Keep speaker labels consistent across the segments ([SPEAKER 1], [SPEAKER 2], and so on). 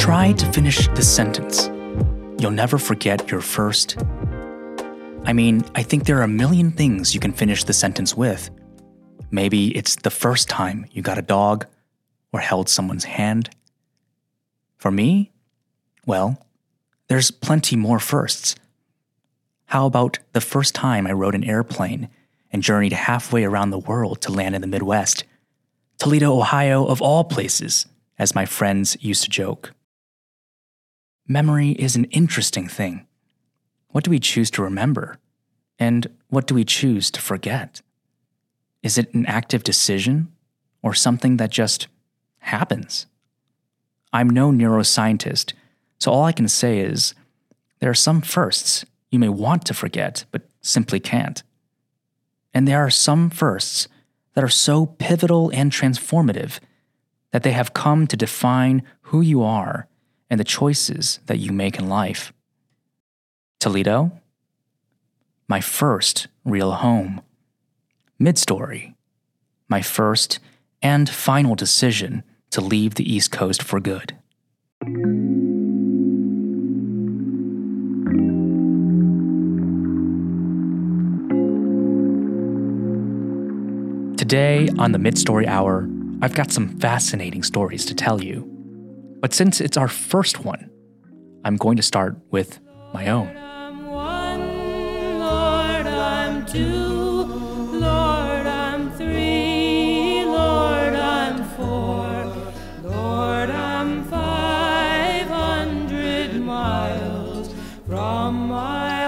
[SPEAKER 1] Try to finish this sentence. You'll never forget your first. I think there are a million things you can finish the sentence with. Maybe it's the first time you got a dog or held someone's hand. For me, well, there's plenty more firsts. How about the first time I rode an airplane and journeyed halfway around the world to land in the Midwest? Toledo, Ohio, of all places, as my friends used to joke. Memory is an interesting thing. What do we choose to remember? And what do we choose to forget? Is it an active decision or something that just happens? I'm no neuroscientist, so all I can say is there are some firsts you may want to forget but simply can't. And there are some firsts that are so pivotal and transformative that they have come to define who you are and the choices that you make in life. Toledo, my first real home. Mid-story, my first and final decision to leave the East Coast for good. Today on the Mid-Story Hour, I've got some fascinating stories to tell you. But since it's our first one, I'm going to start with my own.
[SPEAKER 2] I'm one, Lord, I'm two, Lord, I'm three, Lord, I'm four, Lord, I'm 500 miles from my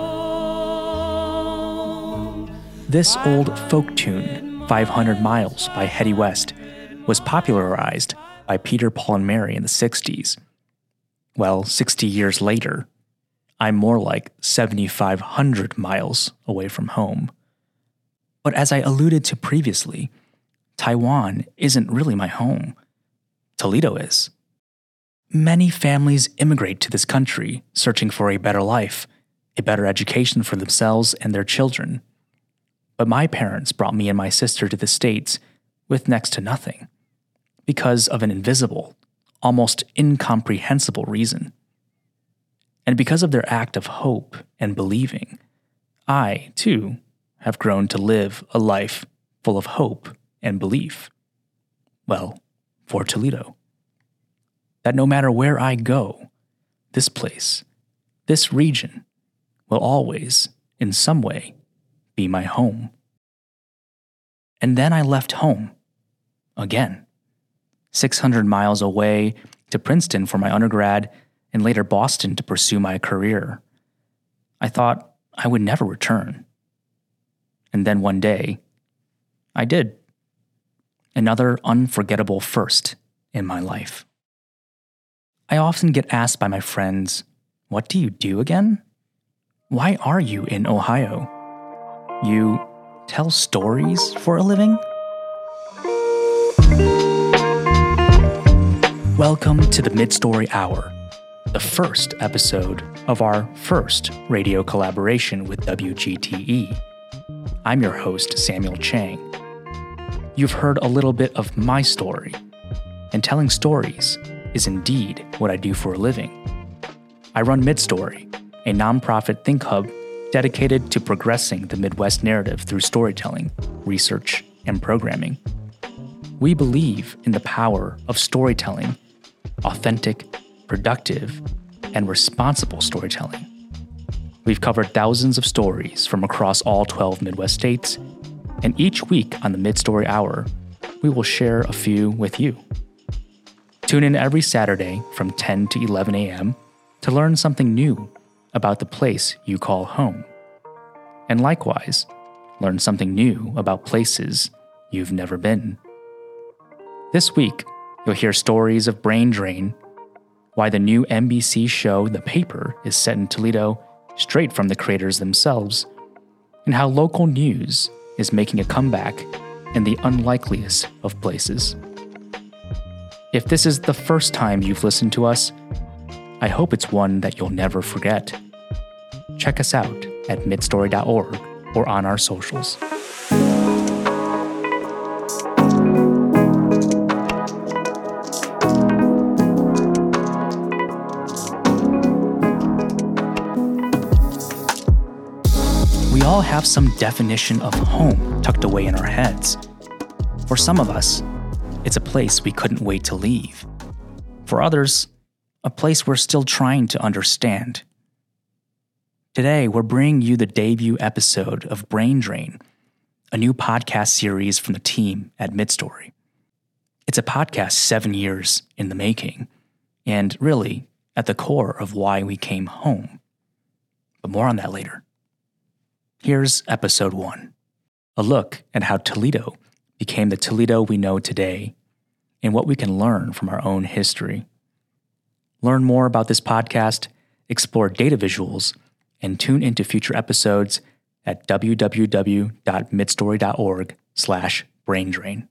[SPEAKER 2] home.
[SPEAKER 1] This old folk tune, 500 Miles by Hetty West, was popularized by Peter, Paul, and Mary in the 60s. Well, 60 years later, I'm more like 7,500 miles away from home. But as I alluded to previously, Taiwan isn't really my home. Toledo is. Many families immigrate to this country searching for a better life, a better education for themselves and their children. But my parents brought me and my sister to the States with next to nothing, because of an invisible, almost incomprehensible reason. And because of their act of hope and believing, I, too, have grown to live a life full of hope and belief. Well, for Toledo. That no matter where I go, this place, this region, will always, in some way, be my home. And then I left home, again. 600 miles away to Princeton for my undergrad, and later Boston to pursue my career. I thought I would never return. And then one day, I did. Another unforgettable first in my life. I often get asked by my friends, "What do you do again? Why are you in Ohio? You tell stories for a living?" Welcome to the Mid-Story Hour, the first episode of our first radio collaboration with WGTE. I'm your host, Samuel Chang. You've heard a little bit of my story, and telling stories is indeed what I do for a living. I run Mid-Story, a nonprofit think hub dedicated to progressing the Midwest narrative through storytelling, research, and programming. We believe in the power of storytelling, authentic, productive, and responsible storytelling. We've covered thousands of stories from across all 12 Midwest states, and each week on the Mid-Story Hour, we will share a few with you. Tune in every Saturday from 10 to 11 a.m. to learn something new about the place you call home. And likewise, learn something new about places you've never been. This week, you'll hear stories of brain drain, why the new NBC show The Paper is set in Toledo straight from the creators themselves, and how local news is making a comeback in the unlikeliest of places. If this is the first time you've listened to us, I hope it's one that you'll never forget. Check us out at midstory.org or on our socials. all have some definition of home tucked away in our heads. For some of us, it's a place we couldn't wait to leave. For others, a place we're still trying to understand. Today, we're bringing you the debut episode of Brain Drain, a new podcast series from the team at Midstory. It's a podcast 7 years in the making, and really at the core of why we came home. But more on that later. Here's episode 1, a look at how Toledo became the Toledo we know today and what we can learn from our own history. Learn more about this podcast, explore data visuals, and tune into future episodes at www.midstory.org/braindrain.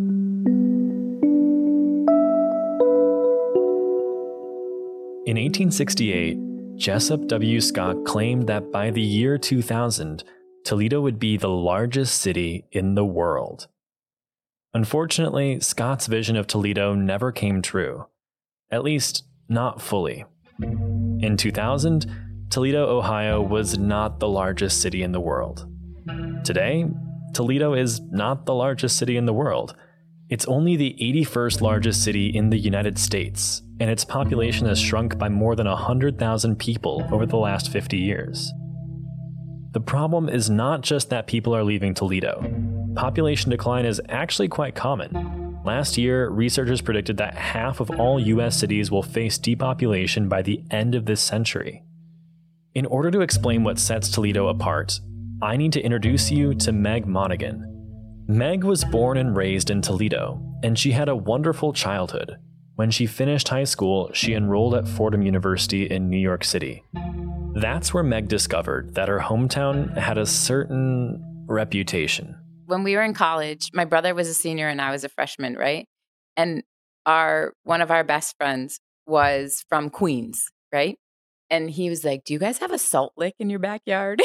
[SPEAKER 3] In 1868, Jessup W. Scott claimed that by the year 2000, Toledo would be the largest city in the world. Unfortunately, Scott's vision of Toledo never came true, at least not fully. In 2000, Toledo, Ohio was not the largest city in the world. Today, Toledo is not the largest city in the world. It's only the 81st largest city in the United States, and its population has shrunk by more than 100,000 people over the last 50 years. The problem is not just that people are leaving Toledo. Population decline is actually quite common. Last year, researchers predicted that half of all US cities will face depopulation by the end of this century. In order to explain what sets Toledo apart, I need to introduce you to Meg Monaghan. Meg was born and raised in Toledo, and she had a wonderful childhood. When she finished high school, she enrolled at Fordham University in New York City. That's where Meg discovered that her hometown had a certain reputation.
[SPEAKER 4] When we were in college, my brother was a senior and I was a freshman, right? And one of our best friends was from Queens, right? And he was like, "Do you guys have a salt lick in your backyard?"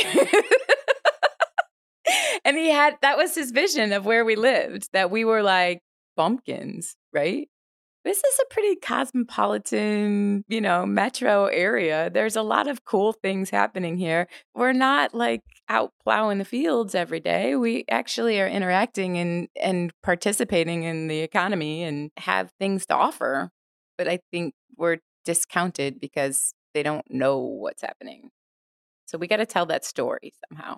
[SPEAKER 4] And that was his vision of where we lived, that we were like bumpkins, right? This is a pretty cosmopolitan, metro area. There's a lot of cool things happening here. We're not like out plowing the fields every day. We actually are interacting and participating in the economy and have things to offer. But I think we're discounted because they don't know what's happening. So we got to tell that story somehow.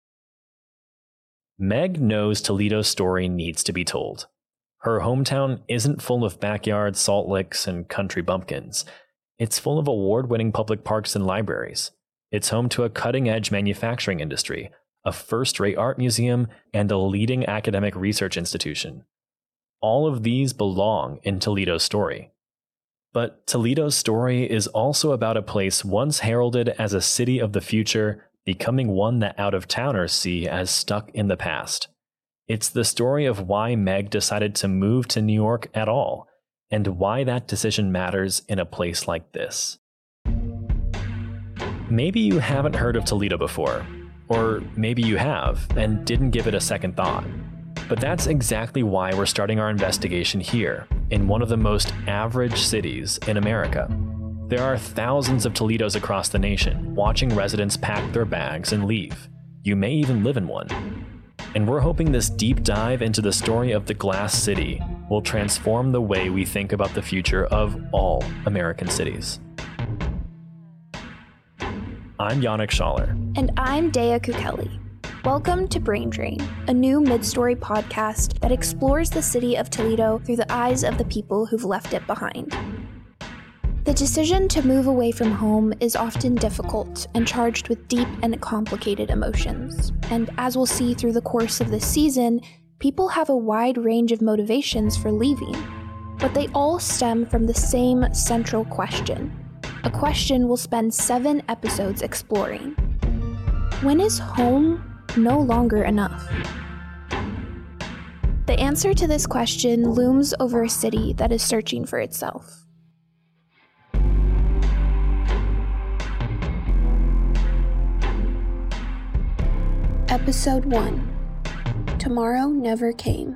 [SPEAKER 3] Meg knows Toledo's story needs to be told. Her hometown isn't full of backyard salt licks and country bumpkins. It's full of award-winning public parks and libraries. It's home to a cutting-edge manufacturing industry, a first-rate art museum, and a leading academic research institution. All of these belong in Toledo's story. But Toledo's story is also about a place once heralded as a city of the future, becoming one that out-of-towners see as stuck in the past. It's the story of why Meg decided to move to New York at all, and why that decision matters in a place like this. Maybe you haven't heard of Toledo before, or maybe you have and didn't give it a second thought. But that's exactly why we're starting our investigation here, in one of the most average cities in America. There are thousands of Toledos across the nation, watching residents pack their bags and leave. You may even live in one. And we're hoping this deep dive into the story of the Glass City will transform the way we think about the future of all American cities. I'm Yannick Schaller.
[SPEAKER 5] And I'm Dea Kukeli. Welcome to Brain Drain, a new Midstory podcast that explores the city of Toledo through the eyes of the people who've left it behind. The decision to move away from home is often difficult and charged with deep and complicated emotions. And as we'll see through the course of this season, people have a wide range of motivations for leaving, but they all stem from the same central question, a question we'll spend 7 episodes exploring. When is home no longer enough? The answer to this question looms over a city that is searching for itself. Episode 1. Tomorrow Never Came.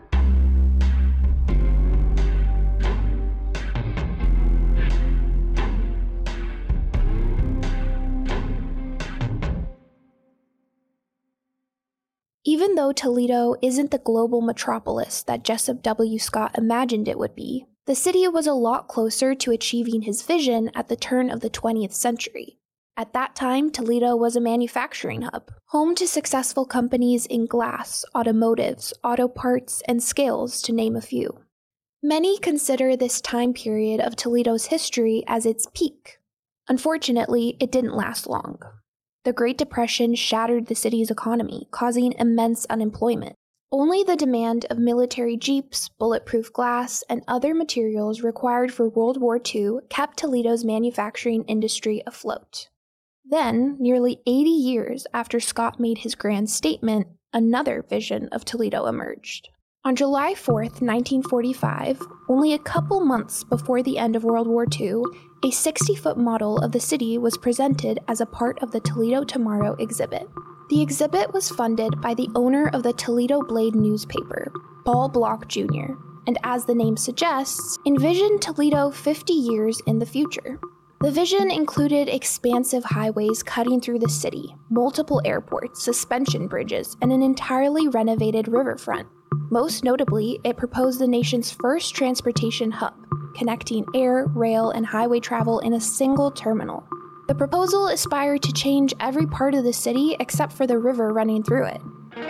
[SPEAKER 5] Even though Toledo isn't the global metropolis that Jessup W. Scott imagined it would be, the city was a lot closer to achieving his vision at the turn of the 20th century. At that time, Toledo was a manufacturing hub, home to successful companies in glass, automotives, auto parts, and scales, to name a few. Many consider this time period of Toledo's history as its peak. Unfortunately, it didn't last long. The Great Depression shattered the city's economy, causing immense unemployment. Only the demand of military jeeps, bulletproof glass, and other materials required for World War II kept Toledo's manufacturing industry afloat. Then, nearly 80 years after Scott made his grand statement, another vision of Toledo emerged. On July 4th, 1945, only a couple months before the end of World War II, a 60-foot model of the city was presented as a part of the Toledo Tomorrow exhibit. The exhibit was funded by the owner of the Toledo Blade newspaper, Paul Block Jr., and as the name suggests, envisioned Toledo 50 years in the future. The vision included expansive highways cutting through the city, multiple airports, suspension bridges, and an entirely renovated riverfront. Most notably, it proposed the nation's first transportation hub, connecting air, rail, and highway travel in a single terminal. The proposal aspired to change every part of the city except for the river running through it.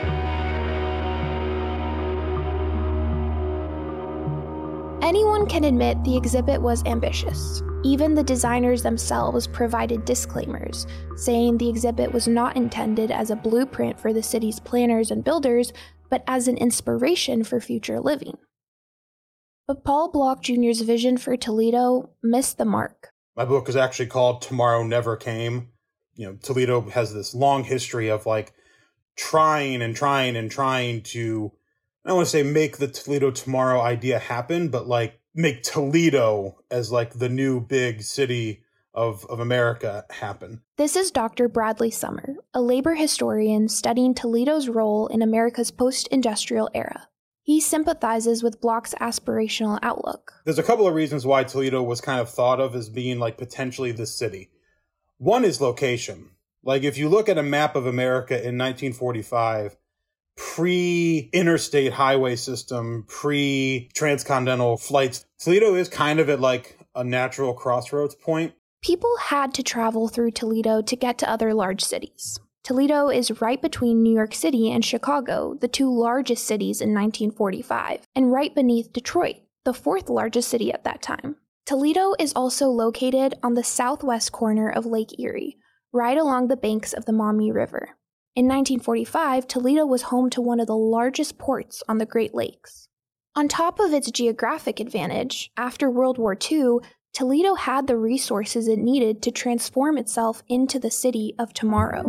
[SPEAKER 5] Anyone can admit the exhibit was ambitious. Even the designers themselves provided disclaimers, saying the exhibit was not intended as a blueprint for the city's planners and builders, but as an inspiration for future living. But Paul Block Jr.'s vision for Toledo missed the mark.
[SPEAKER 6] My book is actually called Tomorrow Never Came. Toledo has this long history of trying to, I don't want to say make the Toledo Tomorrow idea happen, but make Toledo as the new big city of America happen.
[SPEAKER 5] This is Dr. Bradley Summer, a labor historian studying Toledo's role in America's post-industrial era. He sympathizes with Block's aspirational outlook.
[SPEAKER 6] There's a couple of reasons why Toledo was kind of thought of as being potentially this city. One is location. If you look at a map of America in 1945, pre-interstate highway system, pre-transcontinental flights, Toledo is kind of at a natural crossroads point.
[SPEAKER 5] People had to travel through Toledo to get to other large cities. Toledo is right between New York City and Chicago, the two largest cities in 1945, and right beneath Detroit, the fourth largest city at that time. Toledo is also located on the southwest corner of Lake Erie, right along the banks of the Maumee River. In 1945, Toledo was home to one of the largest ports on the Great Lakes. On top of its geographic advantage, after World War II, Toledo had the resources it needed to transform itself into the city of tomorrow.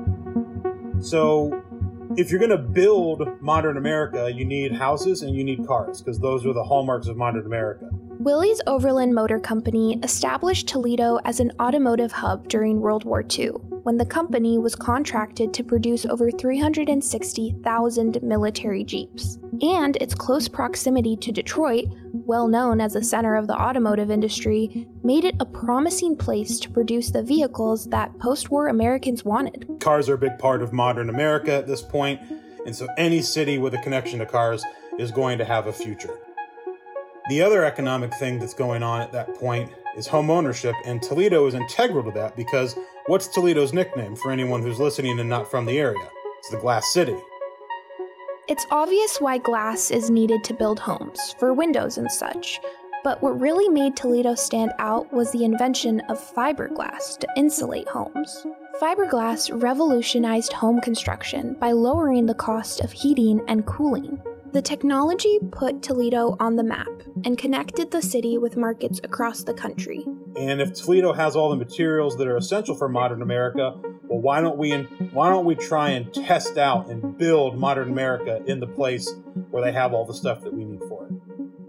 [SPEAKER 6] So, if you're going to build modern America, you need houses and you need cars, because those are the hallmarks of modern America.
[SPEAKER 5] Willys Overland Motor Company established Toledo as an automotive hub during World War II, when the company was contracted to produce over 360,000 military jeeps. And its close proximity to Detroit, well known as the center of the automotive industry, made it a promising place to produce the vehicles that post-war Americans wanted.
[SPEAKER 6] Cars are a big part of modern America at this point, and so any city with a connection to cars is going to have a future. The other economic thing that's going on at that point is home ownership, and Toledo is integral to that because what's Toledo's nickname for anyone who's listening and not from the area? It's the Glass City.
[SPEAKER 5] It's obvious why glass is needed to build homes, for windows and such, but what really made Toledo stand out was the invention of fiberglass to insulate homes. Fiberglass revolutionized home construction by lowering the cost of heating and cooling. The technology put Toledo on the map and connected the city with markets across the country.
[SPEAKER 6] And if Toledo has all the materials that are essential for modern America, well, why don't we try and test out and build modern America in the place where they have all the stuff that we need for it?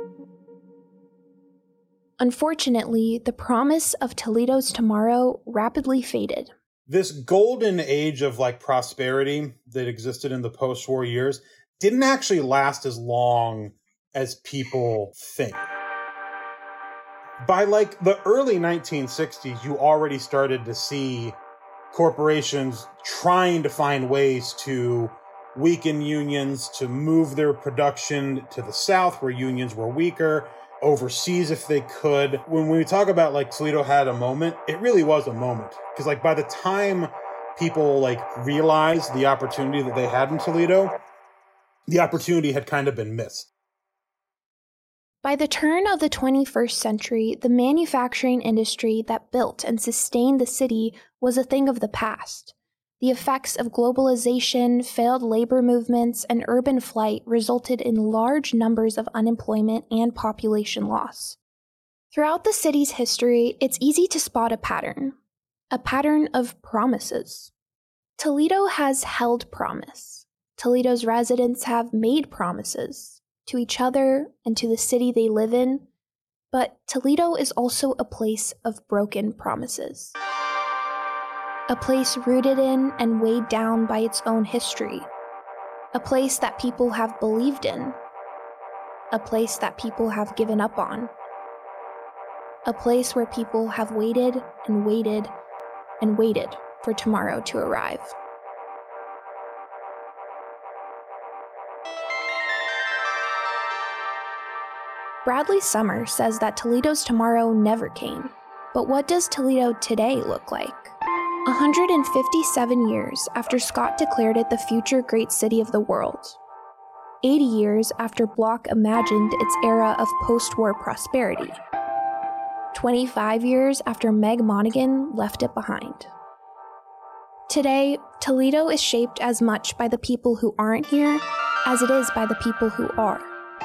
[SPEAKER 5] Unfortunately, the promise of Toledo's tomorrow rapidly faded.
[SPEAKER 6] This golden age of prosperity that existed in the post-war years didn't actually last as long as people think. By the early 1960s, you already started to see corporations trying to find ways to weaken unions, to move their production to the south where unions were weaker, overseas if they could. When we talk about like Toledo had a moment, it really was a moment. Because like by the time people like realized the opportunity that they had in Toledo, the opportunity had kind of been missed.
[SPEAKER 5] By the turn of the 21st century, the manufacturing industry that built and sustained the city was a thing of the past. The effects of globalization, failed labor movements, and urban flight resulted in large numbers of unemployment and population loss. Throughout the city's history, it's easy to spot a pattern of promises. Toledo has held promise. Toledo's residents have made promises to each other and to the city they live in, but Toledo is also a place of broken promises. A place rooted in and weighed down by its own history. A place that people have believed in. A place that people have given up on. A place where people have waited and waited and waited for tomorrow to arrive. Bradley Summer says that Toledo's tomorrow never came. But what does Toledo today look like? 157 years after Scott declared it the future great city of the world. 80 years after Bloch imagined its era of post-war prosperity. 25 years after Meg Monaghan left it behind. Today, Toledo is shaped as much by the people who aren't here as it is by the people who are.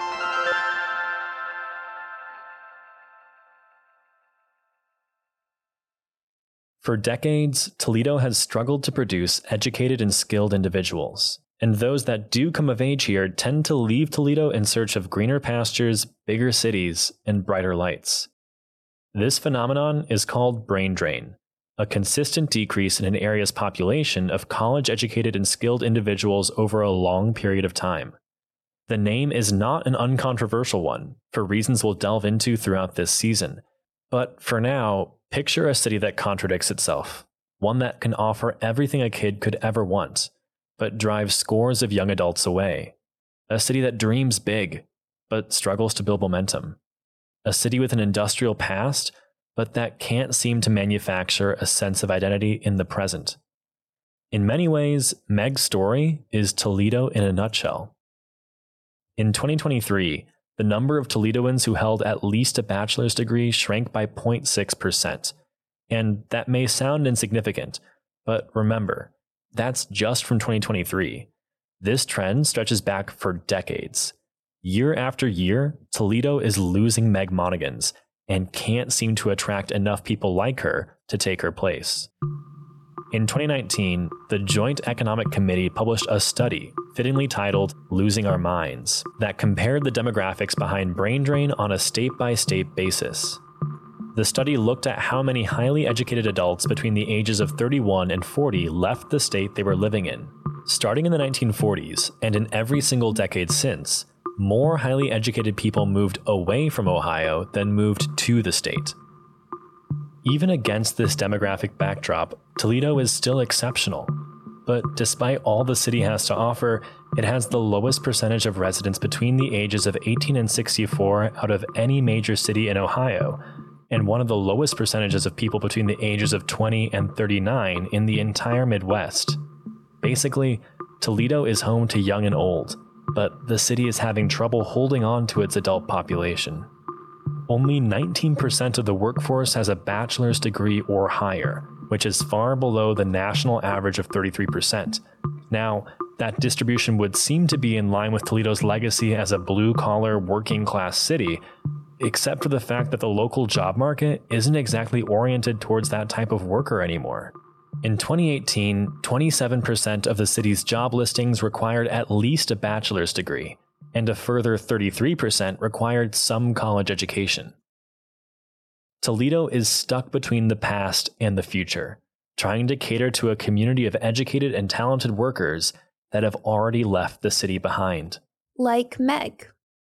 [SPEAKER 3] For decades, Toledo has struggled to produce educated and skilled individuals, and those that do come of age here tend to leave Toledo in search of greener pastures, bigger cities, and brighter lights. This phenomenon is called brain drain, a consistent decrease in an area's population of college-educated and skilled individuals over a long period of time. The name is not an uncontroversial one, for reasons we'll delve into throughout this season. But for now, picture a city that contradicts itself, one that can offer everything a kid could ever want, but drives scores of young adults away. A city that dreams big, but struggles to build momentum. A city with an industrial past, but that can't seem to manufacture a sense of identity in the present. In many ways, Meg's story is Toledo in a nutshell. In 2023, the number of Toledoans who held at least a bachelor's degree shrank by 0.6%. And that may sound insignificant, but remember, that's just from 2023. This trend stretches back for decades. Year after year, Toledo is losing Meg Monaghans and can't seem to attract enough people like her to take her place. In 2019, the Joint Economic Committee published a study, fittingly titled Losing Our Minds, that compared the demographics behind brain drain on a state-by-state basis. The study looked at how many highly educated adults between the ages of 31 and 40 left the state they were living in. Starting in the 1940s, and in every single decade since, more highly educated people moved away from Ohio than moved to the state. Even against this demographic backdrop, Toledo is still exceptional. But despite all the city has to offer, it has the lowest percentage of residents between the ages of 18 and 64 out of any major city in Ohio, and one of the lowest percentages of people between the ages of 20 and 39 in the entire Midwest. Basically, Toledo is home to young and old, but the city is having trouble holding on to its adult population. Only 19% of the workforce has a bachelor's degree or higher, which is far below the national average of 33%. Now, that distribution would seem to be in line with Toledo's legacy as a blue-collar, working-class city, except for the fact that the local job market isn't exactly oriented towards that type of worker anymore. In 2018, 27% of the city's job listings required at least a bachelor's degree, and a further 33% required some college education. Toledo is stuck between the past and the future, trying to cater to a community of educated and talented workers that have already left the city behind.
[SPEAKER 5] Like Meg.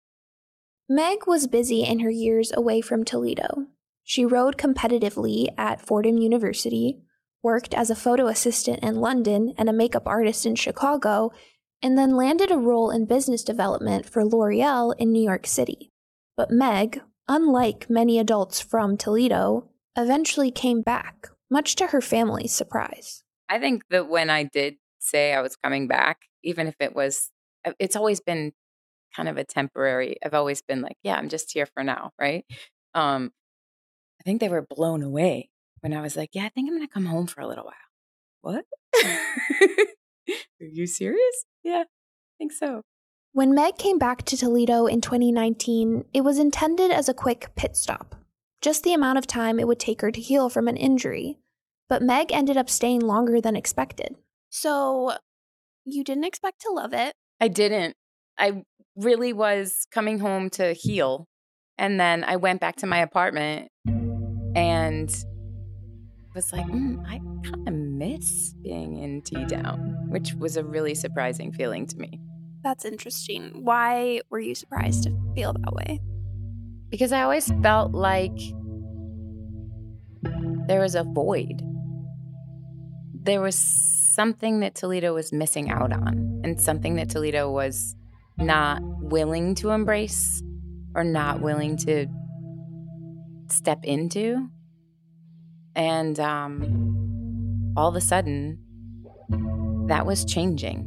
[SPEAKER 5] Meg was busy in her years away from Toledo. She rode competitively at Fordham University, worked as a photo assistant in London and a makeup artist in Chicago, and then landed a role in business development for L'Oreal in New York City. But Meg, unlike many adults from Toledo, eventually came back, much to her family's surprise.
[SPEAKER 4] I think that when I did say I was coming back, even if it's always been kind of a temporary, I've always been like, yeah, I'm just here for now, right? I think they were blown away when I was like, yeah, I think I'm going to come home for a little while. What? Are you serious? Yeah, I think so.
[SPEAKER 5] When Meg came back to Toledo in 2019, it was intended as a quick pit stop, just the amount of time it would take her to heal from an injury. But Meg ended up staying longer than expected.
[SPEAKER 7] So you didn't expect to love it.
[SPEAKER 4] I didn't. I really was coming home to heal. And then I went back to my apartment and was like, I kind of miss being in T-Town, which was a really surprising feeling to me.
[SPEAKER 7] That's interesting. Why were you surprised to feel that way?
[SPEAKER 4] Because I always felt like there was a void. There was something that Toledo was missing out on, and something that Toledo was not willing to embrace or not willing to step into. And all of a sudden, that was changing.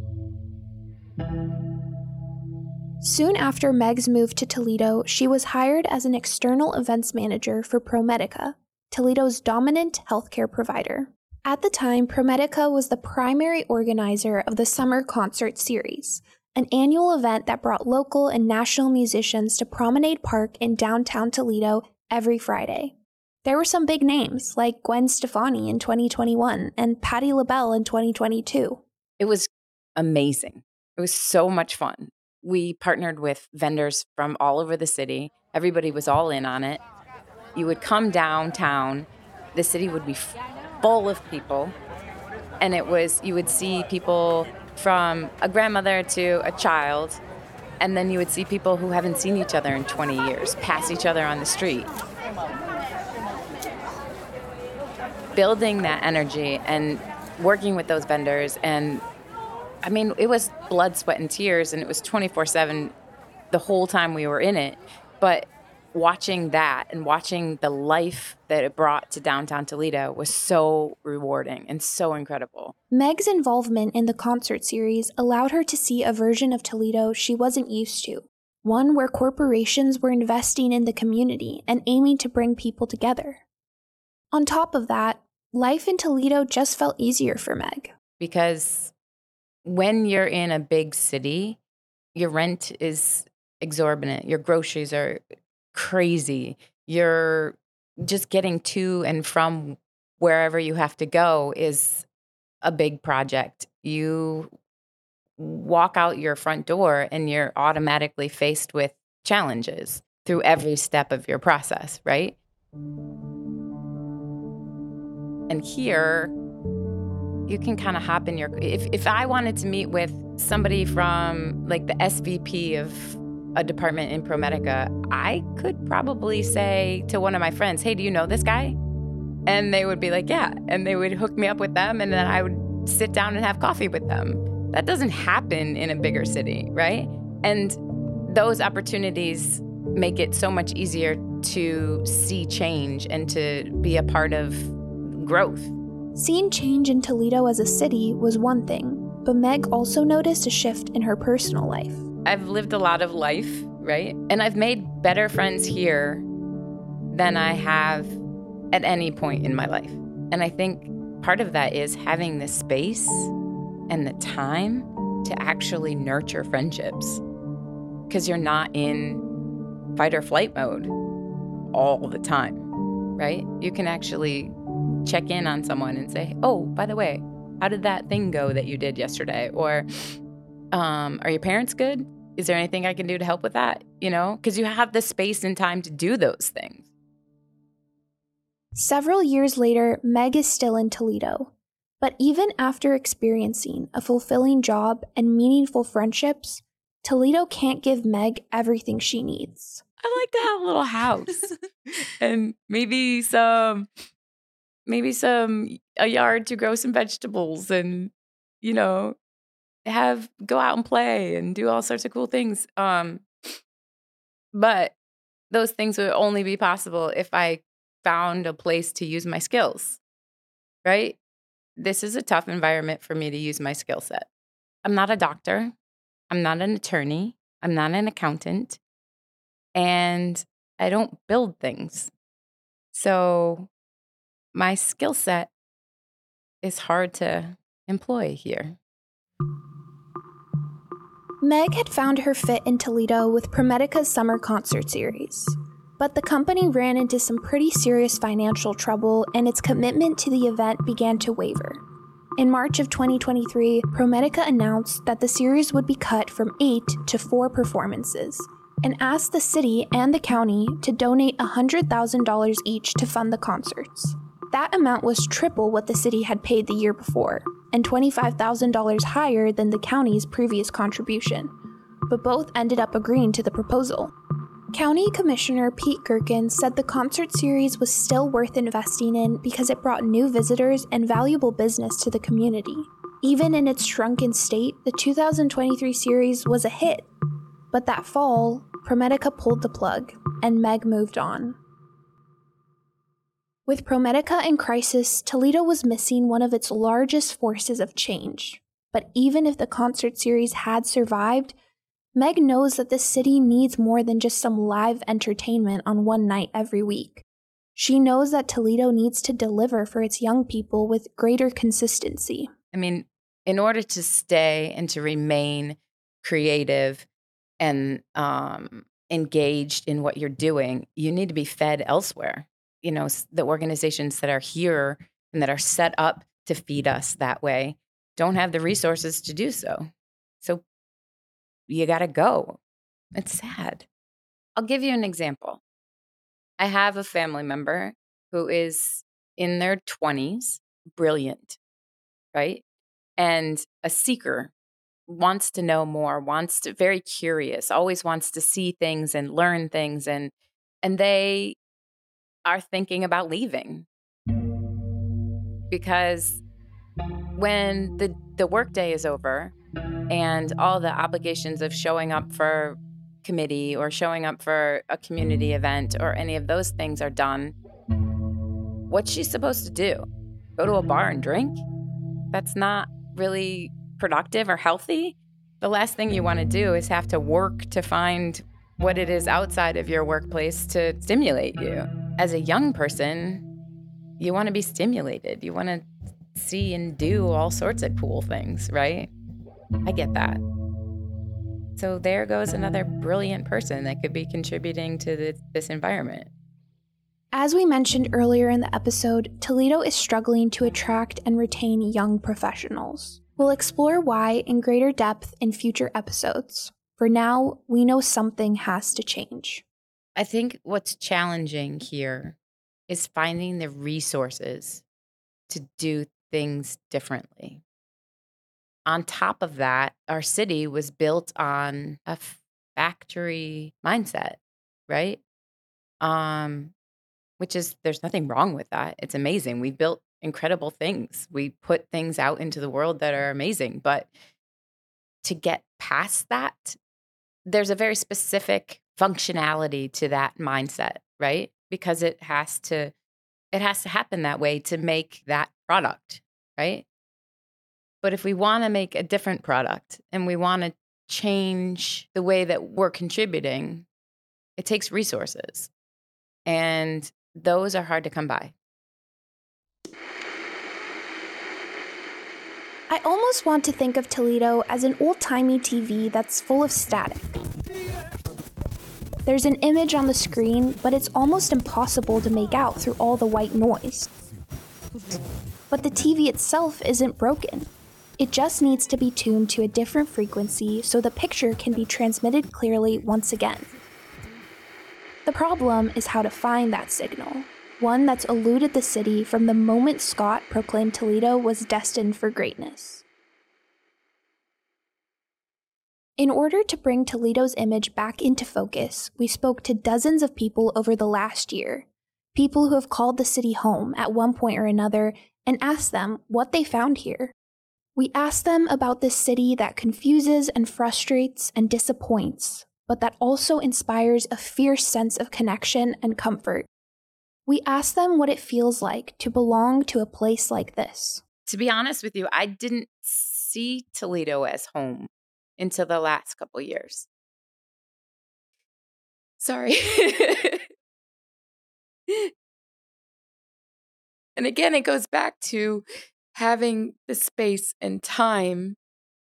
[SPEAKER 5] Soon after Meg's move to Toledo, she was hired as an external events manager for ProMedica, Toledo's dominant healthcare provider. At the time, ProMedica was the primary organizer of the Summer Concert Series, an annual event that brought local and national musicians to Promenade Park in downtown Toledo every Friday. There were some big names, like Gwen Stefani in 2021 and Patti LaBelle in 2022.
[SPEAKER 4] It was amazing. It was so much fun. We partnered with vendors from all over the city. Everybody was all in on it. You would come downtown, the city would be full of people, and you would see people from a grandmother to a child, and then you would see people who haven't seen each other in 20 years pass each other on the street. Building that energy and working with those vendors, and I mean, it was blood, sweat, and tears, and it was 24/7 the whole time we were in it. But watching that and watching the life that it brought to downtown Toledo was so rewarding and so incredible.
[SPEAKER 5] Meg's involvement in the concert series allowed her to see a version of Toledo she wasn't used to, one where corporations were investing in the community and aiming to bring people together. On top of that, life in Toledo just felt easier for Meg.
[SPEAKER 4] Because when you're in a big city, your rent is exorbitant. Your groceries are crazy. You're just getting to and from wherever you have to go is a big project. You walk out your front door and you're automatically faced with challenges through every step of your process, right? And here, you can kind of hop in your... If I wanted to meet with somebody from like the SVP of a department in ProMedica, I could probably say to one of my friends, hey, do you know this guy? And they would be like, yeah. And they would hook me up with them, and then I would sit down and have coffee with them. That doesn't happen in a bigger city, right? And those opportunities make it so much easier to see change and to be a part of growth.
[SPEAKER 5] Seeing change in Toledo as a city was one thing, but Meg also noticed a shift in her personal life.
[SPEAKER 4] I've lived a lot of life, right? And I've made better friends here than I have at any point in my life. And I think part of that is having the space and the time to actually nurture friendships, because you're not in fight or flight mode all the time, right? You can actually check in on someone and say, oh, by the way, how did that thing go that you did yesterday? Or are your parents good? Is there anything I can do to help with that? You know, because you have the space and time to do those things.
[SPEAKER 5] Several years later, Meg is still in Toledo. But even after experiencing a fulfilling job and meaningful friendships, Toledo can't give Meg everything she needs.
[SPEAKER 4] I like to have a little house and maybe a yard to grow some vegetables and, you know, go out and play and do all sorts of cool things. But those things would only be possible if I found a place to use my skills, right? This is a tough environment for me to use my skill set. I'm not a doctor. I'm not an attorney. I'm not an accountant. And I don't build things. So my skill set is hard to employ here.
[SPEAKER 5] Meg had found her fit in Toledo with ProMedica's summer concert series. But the company ran into some pretty serious financial trouble, and its commitment to the event began to waver. In March of 2023, ProMedica announced that the series would be cut from 8 to 4 performances, and asked the city and the county to donate $100,000 each to fund the concerts. That amount was triple what the city had paid the year before, and $25,000 higher than the county's previous contribution, but both ended up agreeing to the proposal. County Commissioner Pete Gerken said the concert series was still worth investing in because it brought new visitors and valuable business to the community. Even in its shrunken state, the 2023 series was a hit. But that fall, ProMedica pulled the plug, and Meg moved on. With ProMedica in crisis, Toledo was missing one of its largest forces of change. But even if the concert series had survived, Meg knows that the city needs more than just some live entertainment on one night every week. She knows that Toledo needs to deliver for its young people with greater consistency.
[SPEAKER 4] I mean, in order to stay and to remain creative and engaged in what you're doing, you need to be fed elsewhere. You know, the organizations that are here and that are set up to feed us that way don't have the resources to do so. So you got to go. It's sad. I'll give you an example. I have a family member who is in their 20s, brilliant, right? And a seeker, wants to know more, very curious, always wants to see things and learn things. And they are thinking about leaving because when the workday is over and all the obligations of showing up for committee or showing up for a community event or any of those things are done, what's she supposed to do? Go to a bar and drink? That's not really productive or healthy. The last thing you want to do is have to work to find what it is outside of your workplace to stimulate you. As a young person, you want to be stimulated. You want to see and do all sorts of cool things, right? I get that. So there goes another brilliant person that could be contributing to this environment.
[SPEAKER 5] As we mentioned earlier in the episode, Toledo is struggling to attract and retain young professionals. We'll explore why in greater depth in future episodes. For now, we know something has to change.
[SPEAKER 4] I think what's challenging here is finding the resources to do things differently. On top of that, our city was built on a factory mindset, right? Which is, there's nothing wrong with that. It's amazing. We built incredible things. We put things out into the world that are amazing. But to get past that, there's a very specific functionality to that mindset, right? Because it has to happen that way to make that product, right? But if we want to make a different product and we want to change the way that we're contributing, it takes resources. And those are hard to come by.
[SPEAKER 5] I almost want to think of Toledo as an old-timey TV that's full of static. There's an image on the screen, but it's almost impossible to make out through all the white noise. But the TV itself isn't broken. It just needs to be tuned to a different frequency so the picture can be transmitted clearly once again. The problem is how to find that signal, one that's eluded the city from the moment Scott proclaimed Toledo was destined for greatness. In order to bring Toledo's image back into focus, we spoke to dozens of people over the last year, people who have called the city home at one point or another, and asked them what they found here. We ask them about this city that confuses and frustrates and disappoints, but that also inspires a fierce sense of connection and comfort. We ask them what it feels like to belong to a place like this.
[SPEAKER 4] To be honest with you, I didn't see Toledo as home until the last couple years. Sorry. And again, it goes back to having the space and time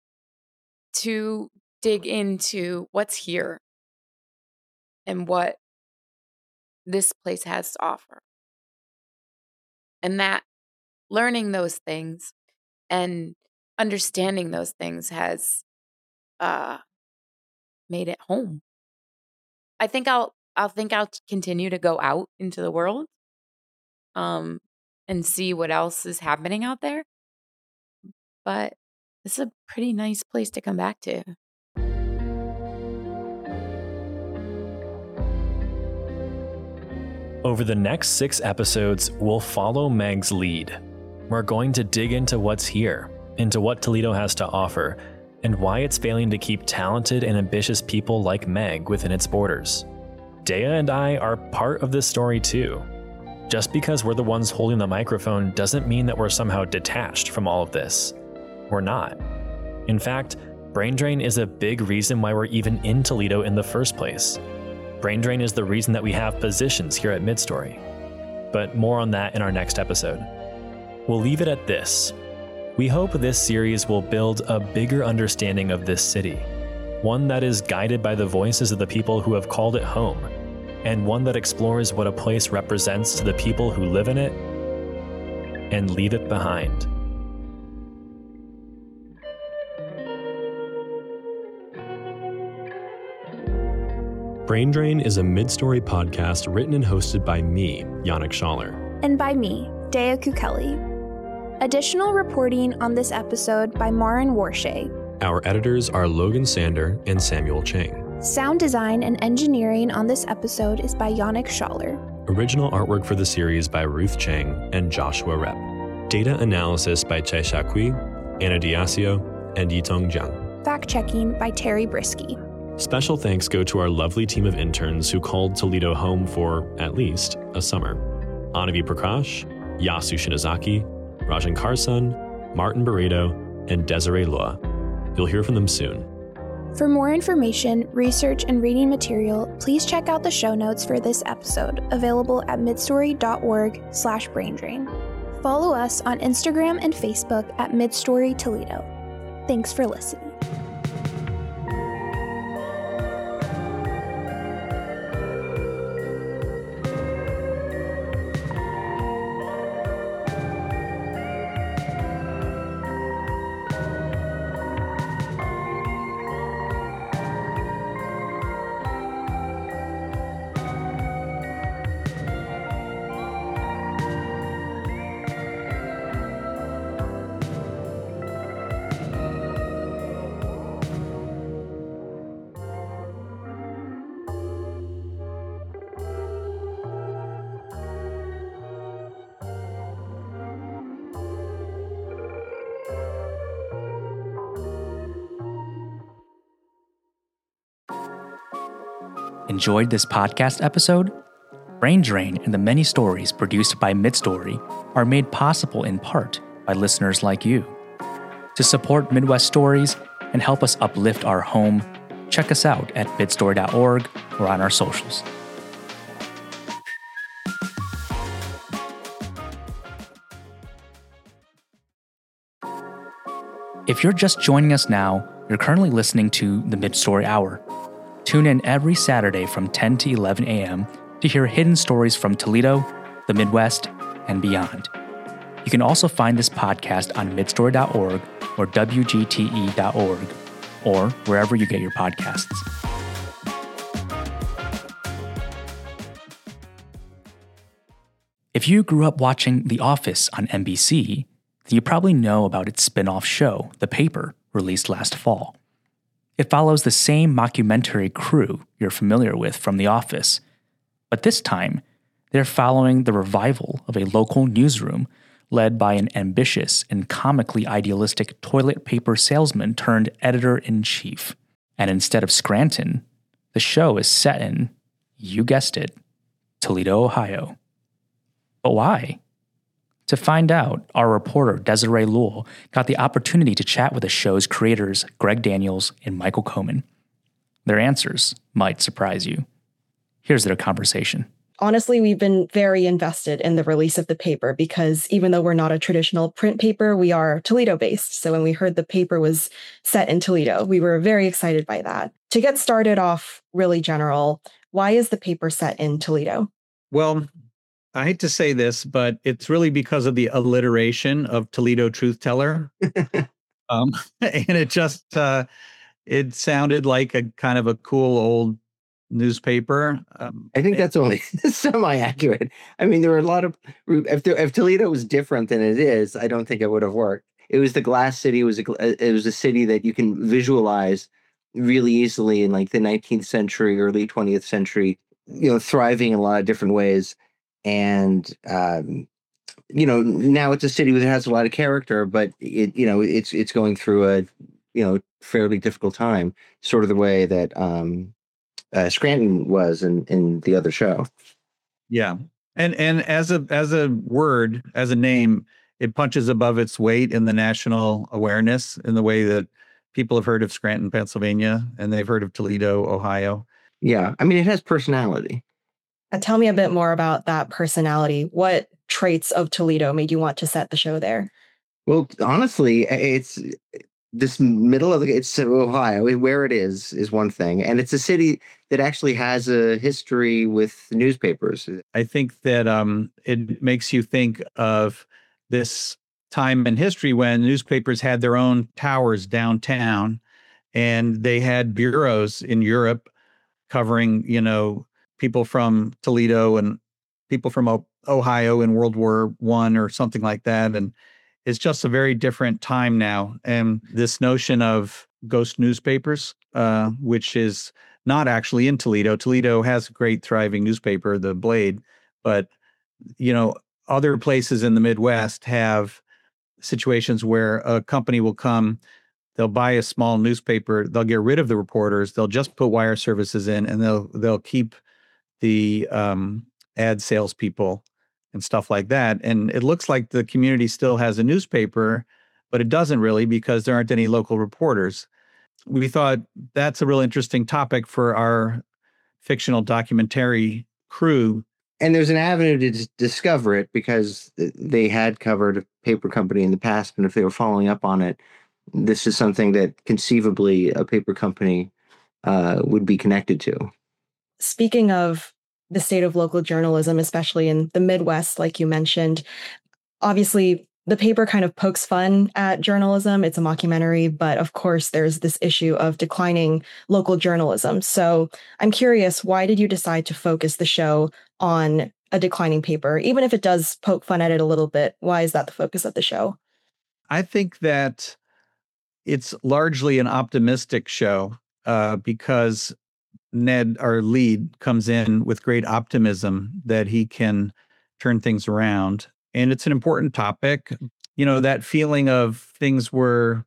[SPEAKER 4] to dig into what's here and what this place has to offer. And that learning those things and understanding those things has made it home. I think I'll continue to go out into the world and see what else is happening out there. But it's a pretty nice place to come back to.
[SPEAKER 3] Over the next 6 episodes, we'll follow Meg's lead. We're going to dig into what's here, into what Toledo has to offer, and why it's failing to keep talented and ambitious people like Meg within its borders. Dea and I are part of this story too. Just because we're the ones holding the microphone doesn't mean that we're somehow detached from all of this. We're not. In fact, Brain Drain is a big reason why we're even in Toledo in the first place. Brain Drain is the reason that we have positions here at Midstory. But more on that in our next episode. We'll leave it at this. We hope this series will build a bigger understanding of this city, one that is guided by the voices of the people who have called it home, and one that explores what a place represents to the people who live in it and leave it behind. Brain Drain is a Midstory podcast written and hosted by me, Yannick Schaller.
[SPEAKER 5] And by me, Dea Kukeli. Additional reporting on this episode by Marin Warshay.
[SPEAKER 3] Our editors are Logan Sander and Samuel Chang.
[SPEAKER 5] Sound design and engineering on this episode is by Yannick Schaller.
[SPEAKER 3] Original artwork for the series by Ruth Chang and Joshua Rep. Data analysis by Chaisha Kui, Anna Diasio, and Yitong Jiang.
[SPEAKER 5] Fact-checking by Terry Brisky.
[SPEAKER 3] Special thanks go to our lovely team of interns who called Toledo home for, at least, a summer. Anavi Prakash, Yasu Shinozaki, Rajan Karsan, Martin Burrito, and Desiree Loa. You'll hear from them soon.
[SPEAKER 5] For more information, research, and reading material, please check out the show notes for this episode, available at midstory.org/braindrain. Follow us on Instagram and Facebook at Midstory Toledo. Thanks for listening.
[SPEAKER 1] Enjoyed this podcast episode? Brain Drain and the many stories produced by Midstory are made possible in part by listeners like you. To support Midwest Stories and help us uplift our home, check us out at midstory.org or on our socials. If you're just joining us now, you're currently listening to the Midstory Hour. Tune in every Saturday from 10 to 11 a.m. to hear hidden stories from Toledo, the Midwest, and beyond. You can also find this podcast on midstory.org or wgte.org, or wherever you get your podcasts. If you grew up watching The Office on NBC, then you probably know about its spin-off show, The Paper, released last fall. It follows the same mockumentary crew you're familiar with from The Office, but this time, they're following the revival of a local newsroom led by an ambitious and comically idealistic toilet paper salesman turned editor-in-chief. And instead of Scranton, the show is set in, you guessed it, Toledo, Ohio. But why? To find out, our reporter Desiree Lowell got the opportunity to chat with the show's creators Greg Daniels and Michael Coman. Their answers might surprise you. Here's their conversation.
[SPEAKER 8] Honestly, we've been very invested in the release of the paper because even though we're not a traditional print paper, we are Toledo-based. So when we heard the paper was set in Toledo, we were very excited by that. To get started off really general, why is the paper set in Toledo?
[SPEAKER 9] Well, I hate to say this, but it's really because of the alliteration of Toledo Truth Teller. And it just, it sounded like a kind of a cool old newspaper.
[SPEAKER 10] I think that's only semi-accurate. I mean, there were a lot of, if Toledo was different than it is, I don't think it would have worked. It was the glass city. It was a city that you can visualize really easily in like the 19th century, early 20th century, thriving in a lot of different ways. And, now it's a city that has a lot of character, but it's going through a, fairly difficult time, sort of the way that, Scranton was in the other show.
[SPEAKER 9] Yeah. And as a word, as a name, it punches above its weight in the national awareness in the way that people have heard of Scranton, Pennsylvania, and they've heard of Toledo, Ohio.
[SPEAKER 10] Yeah. I mean, it has personality.
[SPEAKER 8] Tell me a bit more about that personality. What traits of Toledo made you want to set the show there?
[SPEAKER 10] Well, honestly, it's this middle of it's Ohio, where it is one thing. And it's a city that actually has a history with newspapers.
[SPEAKER 9] I think that it makes you think of this time in history when newspapers had their own towers downtown, and they had bureaus in Europe covering, people from Toledo and people from Ohio in World War I or something like that. And it's just a very different time now. And this notion of ghost newspapers, which is not actually in Toledo. Toledo has a great thriving newspaper, The Blade, but, other places in the Midwest have situations where a company will come, they'll buy a small newspaper, they'll get rid of the reporters, they'll just put wire services in, and they'll keep the ad salespeople and stuff like that. And it looks like the community still has a newspaper, but it doesn't really because there aren't any local reporters. We thought that's a real interesting topic for our fictional documentary crew.
[SPEAKER 10] And there's an avenue to discover it because they had covered a paper company in the past. And if they were following up on it, this is something that conceivably a paper company would be connected to.
[SPEAKER 8] Speaking of the state of local journalism, especially in the Midwest, like you mentioned, obviously the paper kind of pokes fun at journalism. It's a mockumentary, but of course there's this issue of declining local journalism. So I'm curious, why did you decide to focus the show on a declining paper? Even if it does poke fun at it a little bit, why is that the focus of the show?
[SPEAKER 9] I think that it's largely an optimistic show because Ned, our lead, comes in with great optimism that he can turn things around. And it's an important topic. That feeling of things were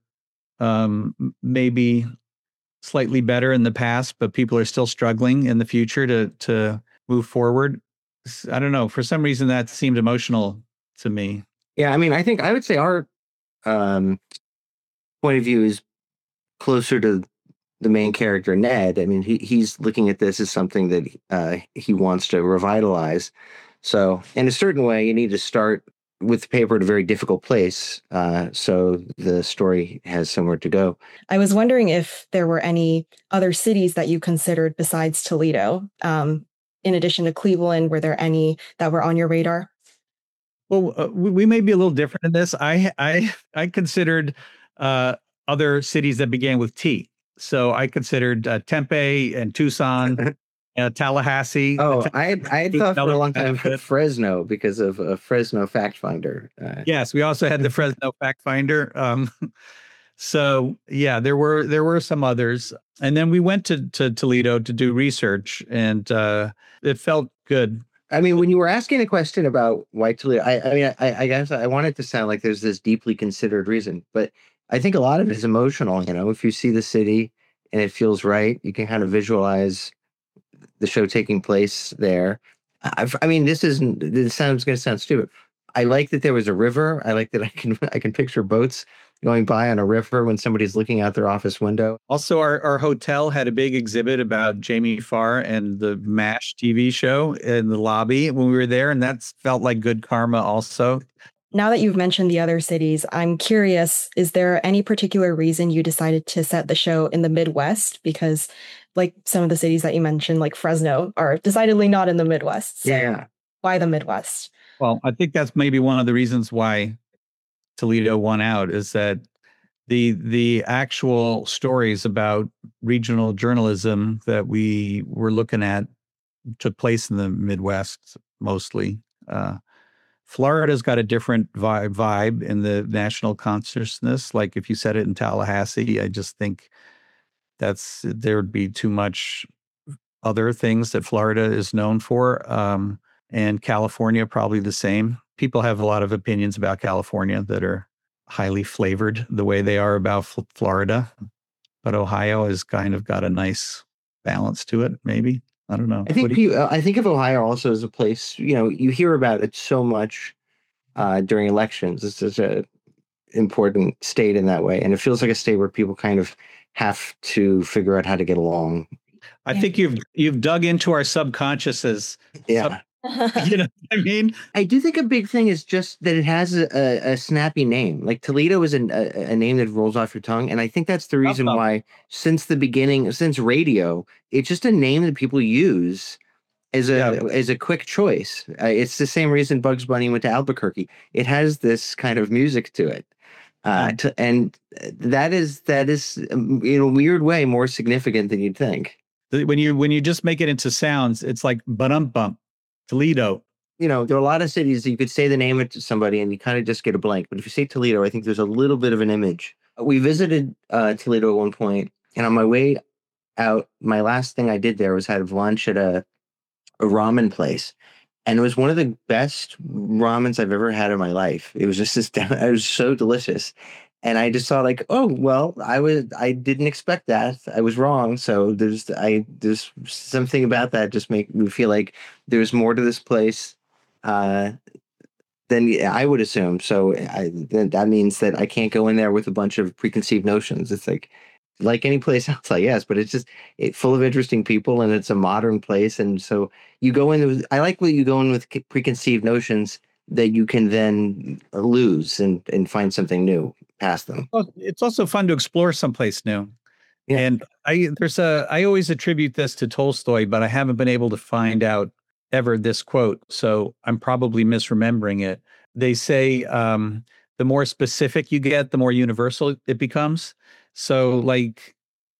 [SPEAKER 9] maybe slightly better in the past, but people are still struggling in the future to move forward. I don't know. For some reason, that seemed emotional to me.
[SPEAKER 10] Yeah, I mean, I would say our point of view is closer to the main character, Ned. I mean, he's looking at this as something that he wants to revitalize. So in a certain way, you need to start with the paper at a very difficult place, so the story has somewhere to go.
[SPEAKER 8] I was wondering if there were any other cities that you considered besides Toledo. In addition to Cleveland, were there any that were on your radar?
[SPEAKER 9] Well, we may be a little different in this. I considered other cities that began with T. So I considered Tempe and Tucson, Tallahassee.
[SPEAKER 10] Oh, I had thought for a long time Fresno because of a Fresno Fact Finder.
[SPEAKER 9] Yes, we also had the Fresno Fact Finder. So yeah, there were some others, and then we went to Toledo to do research, and it felt good.
[SPEAKER 10] I mean, when you were asking a question about why Toledo, I guess I want it to sound like there's this deeply considered reason, but I think a lot of it is emotional. If you see the city and it feels right, you can kind of visualize the show taking place there. This sounds going to sound stupid. I like that there was a river. I like that I can picture boats going by on a river when somebody's looking out their office window.
[SPEAKER 9] Also, our hotel had a big exhibit about Jamie Farr and the MASH TV show in the lobby when we were there, and that felt like good karma also.
[SPEAKER 8] Now that you've mentioned the other cities, I'm curious, is there any particular reason you decided to set the show in the Midwest? Because like some of the cities that you mentioned, like Fresno, are decidedly not in the Midwest. So
[SPEAKER 10] Yeah.
[SPEAKER 8] why the Midwest?
[SPEAKER 9] Well, I think that's maybe one of the reasons why Toledo won out, is that the actual stories about regional journalism that we were looking at took place in the Midwest mostly. Florida's got a different vibe in the national consciousness. Like if you said it in Tallahassee, I just think there would be too much other things that Florida is known for. And California, probably the same. People have a lot of opinions about California that are highly flavored the way they are about Florida. But Ohio has kind of got a nice balance to it, maybe. I don't know.
[SPEAKER 10] I think of Ohio also as a place, you hear about it so much during elections. It's such an important state in that way. And it feels like a state where people kind of have to figure out how to get along.
[SPEAKER 9] I think you've dug into our subconsciouses.
[SPEAKER 10] Yeah.
[SPEAKER 9] You know what I mean?
[SPEAKER 10] I do think a big thing is just that it has a snappy name. Like Toledo is a name that rolls off your tongue. And I think that's the reason why since the beginning, since radio, it's just a name that people use as a quick choice. It's the same reason Bugs Bunny went to Albuquerque. It has this kind of music to it. And that is in a weird way more significant than you'd think.
[SPEAKER 9] When you just make it into sounds, it's like ba-dum-bum. Toledo.
[SPEAKER 10] There are a lot of cities that you could say the name to somebody and you kind of just get a blank. But if you say Toledo, I think there's a little bit of an image. We visited Toledo at one point, and on my way out, my last thing I did there was have lunch at a ramen place. And it was one of the best ramens I've ever had in my life. It was just it was so delicious. And I just saw like, oh, well, I didn't expect that. I was wrong. So there's something about that just make me feel like there's more to this place than I would assume. So that means that I can't go in there with a bunch of preconceived notions. It's like any place else, I guess, but it's full of interesting people and it's a modern place. And so you go in, I like when you go in with preconceived notions that you can then lose and find something new past them.
[SPEAKER 9] Well, it's also fun to explore someplace new.
[SPEAKER 10] Yeah.
[SPEAKER 9] And I always attribute this to Tolstoy, but I haven't been able to find out ever this quote. So I'm probably misremembering it. They say, the more specific you get, the more universal it becomes. So like,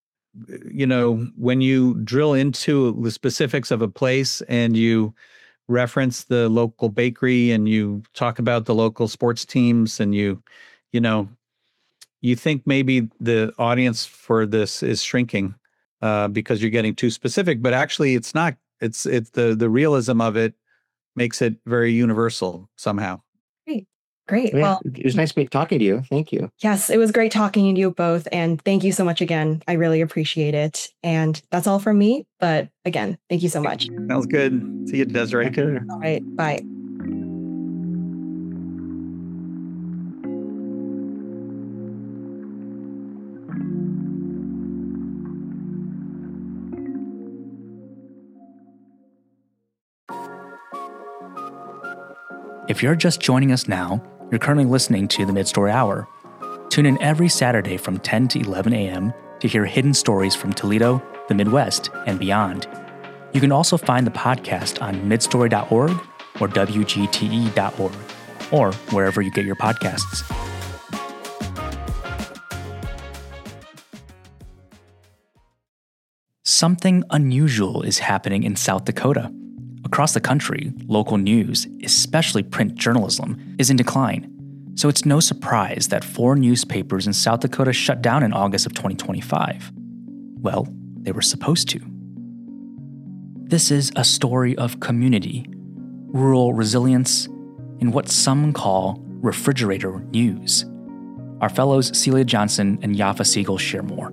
[SPEAKER 9] when you drill into the specifics of a place and you reference the local bakery and you talk about the local sports teams and you think maybe the audience for this is shrinking because you're getting too specific, but actually it's not. It's the realism of it makes it very universal somehow.
[SPEAKER 8] Great.
[SPEAKER 10] Yeah,
[SPEAKER 8] Well,
[SPEAKER 10] it was nice talking to you. Thank you.
[SPEAKER 8] yes, it was great talking to you both. And thank you so much again. I really appreciate it. And that's all from me. But again, thank you so much.
[SPEAKER 9] Sounds good. See you, Desiree.
[SPEAKER 8] All right. Bye.
[SPEAKER 1] If you're just joining us now, you're currently listening to the Midstory Hour. Tune in every Saturday from 10 to 11 a.m. to hear hidden stories from Toledo, the Midwest, and beyond. You can also find the podcast on midstory.org or WGTE.org, or wherever you get your podcasts. Something unusual is happening in South Dakota. Across the country, local news, especially print journalism, is in decline. So it's no surprise that 4 newspapers in South Dakota shut down in August of 2025. Well, they were supposed to. This is a story of community, rural resilience, and what some call refrigerator news. Our fellows Celia Johnson and Yafa Siegel share more.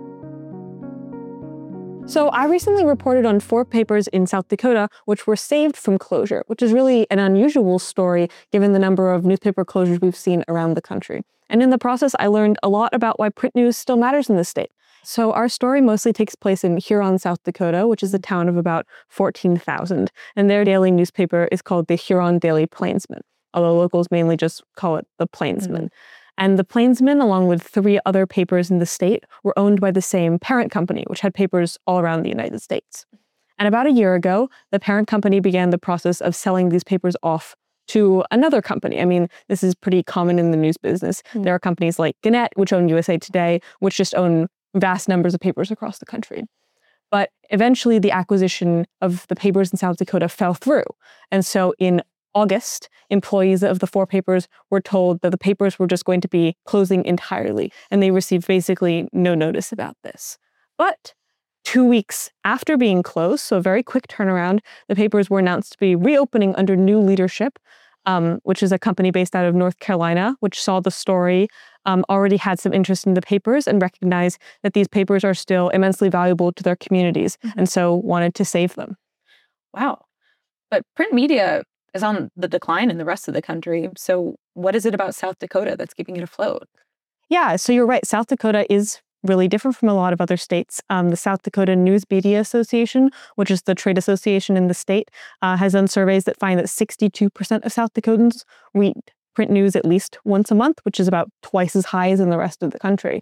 [SPEAKER 11] So I recently reported on 4 papers in South Dakota which were saved from closure, which is really an unusual story given the number of newspaper closures we've seen around the country. And in the process, I learned a lot about why print news still matters in the state. So our story mostly takes place in Huron, South Dakota, which is a town of about 14,000. And their daily newspaper is called the Huron Daily Plainsman, although locals mainly just call it the Plainsman. And the Plainsman, along with 3 other papers in the state, were owned by the same parent company, which had papers all around the United States. And about a year ago, the parent company began the process of selling these papers off to another company. I mean, this is pretty common in the news business. There are companies like Gannett, which own USA Today, which just own vast numbers of papers across the country. But eventually, the acquisition of the papers in South Dakota fell through. And so in August, employees of the 4 papers were told that the papers were just going to be closing entirely, and they received basically no notice about this. But 2 weeks after being closed, so a very quick turnaround, the papers were announced to be reopening under new leadership, which is a company based out of North Carolina, which saw the story, already had some interest in the papers and recognized that these papers are still immensely valuable to their communities, and so wanted to save them.
[SPEAKER 12] Wow. But print media is on the decline in the rest of the country. So what is it about South Dakota that's keeping it afloat?
[SPEAKER 11] Yeah, so you're right. South Dakota is really different from a lot of other states. The South Dakota News Media Association, which is the trade association in the state, has done surveys that find that 62% of South Dakotans read print news at least once a month, which is about twice as high as in the rest of the country.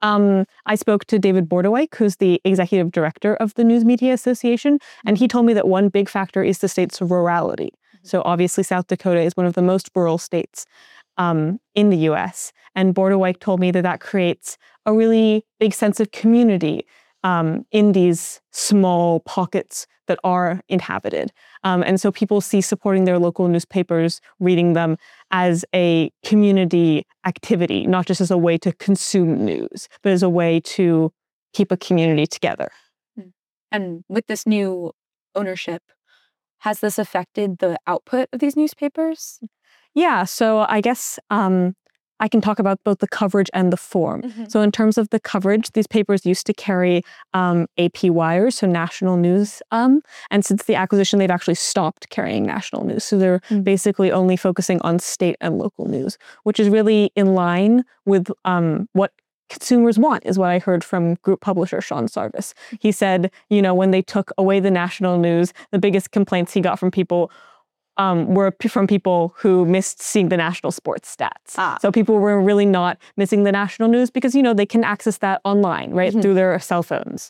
[SPEAKER 11] I spoke to David Bordewijk, who's the executive director of the News Media Association, and he told me that one big factor is the state's rurality. So obviously South Dakota is one of the most rural states in the U.S. And Bordewijk told me that creates a really big sense of community in these small pockets that are inhabited. And so people see supporting their local newspapers, reading them as a community activity, not just as a way to consume news, but as a way to keep a community together.
[SPEAKER 12] And with this new ownership, has this affected the output of these newspapers?
[SPEAKER 11] Yeah, so I guess I can talk about both the coverage and the form. So in terms of the coverage, these papers used to carry AP wires, so national news. And since the acquisition, they've actually stopped carrying national news. So they're basically only focusing on state and local news, which is really in line with what consumers want, is what I heard from group publisher Sean Sarvis. He said, when they took away the national news, the biggest complaints he got from people were from people who missed seeing the national sports stats. So people were really not missing the national news because, they can access that online, right, through their cell phones.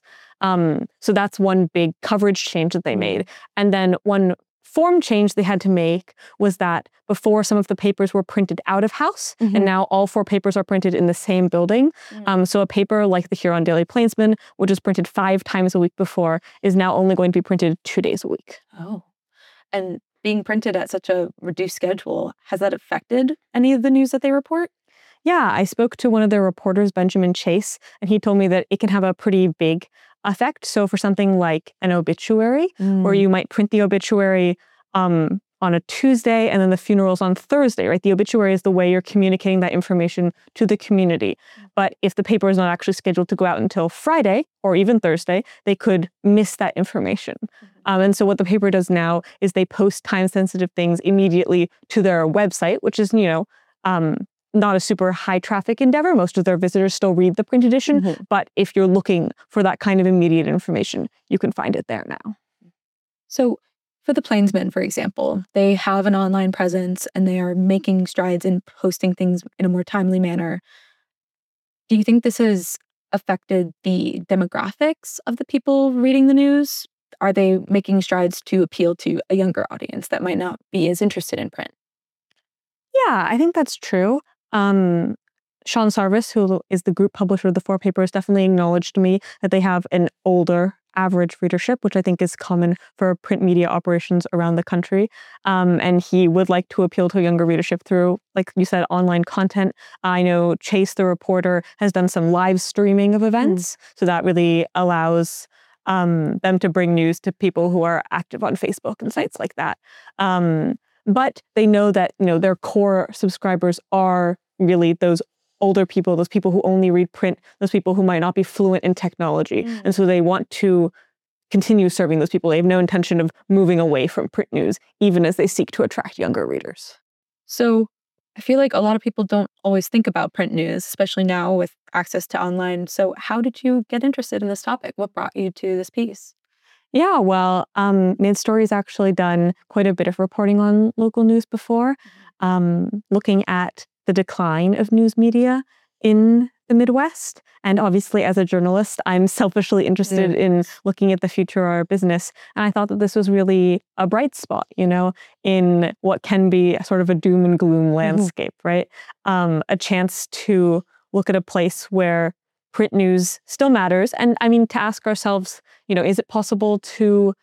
[SPEAKER 11] So that's one big coverage change that they made. And then one form change they had to make was that before some of the papers were printed out of house, and now all 4 papers are printed in the same building. So a paper like the Huron Daily Plainsman, which was printed 5 times a week before, is now only going to be printed 2 days a week.
[SPEAKER 12] Oh, and being printed at such a reduced schedule, has that affected any of the news that they report?
[SPEAKER 11] Yeah, I spoke to one of their reporters, Benjamin Chase, and he told me that it can have a pretty big effect. So for something like an obituary, where you might print the obituary on a Tuesday and then the funeral's on Thursday, right? The obituary is the way you're communicating that information to the community. But if the paper is not actually scheduled to go out until Friday or even Thursday, they could miss that information. And so what the paper does now is they post time-sensitive things immediately to their website, which is, not a super high traffic endeavor. Most of their visitors still read the print edition. But if you're looking for that kind of immediate information, you can find it there now.
[SPEAKER 12] So for the Plainsman, for example, they have an online presence and they are making strides in posting things in a more timely manner. Do you think this has affected the demographics of the people reading the news? Are they making strides to appeal to a younger audience that might not be as interested in print?
[SPEAKER 11] Yeah, I think that's true. Sean Sarvis, who is the group publisher of the 4 papers, definitely acknowledged to me that they have an older average readership, which I think is common for print media operations around the country. And he would like to appeal to a younger readership through, like you said, online content. I know Chase, the reporter, has done some live streaming of events. So that really allows them to bring news to people who are active on Facebook and sites like that. But they know that, their core subscribers are really those older people, those people who only read print, those people who might not be fluent in technology. And so they want to continue serving those people. They have no intention of moving away from print news, even as they seek to attract younger readers.
[SPEAKER 12] So I feel like a lot of people don't always think about print news, especially now with access to online. So how did you get interested in this topic? What brought you to this piece?
[SPEAKER 11] Yeah, well, Mid Story's actually done quite a bit of reporting on local news before, looking at the decline of news media in the Midwest. And obviously, as a journalist, I'm selfishly interested in looking at the future of our business. And I thought that this was really a bright spot, in what can be sort of a doom and gloom landscape, right? A chance to look at a place where print news still matters. And I mean, to ask ourselves, is it possible to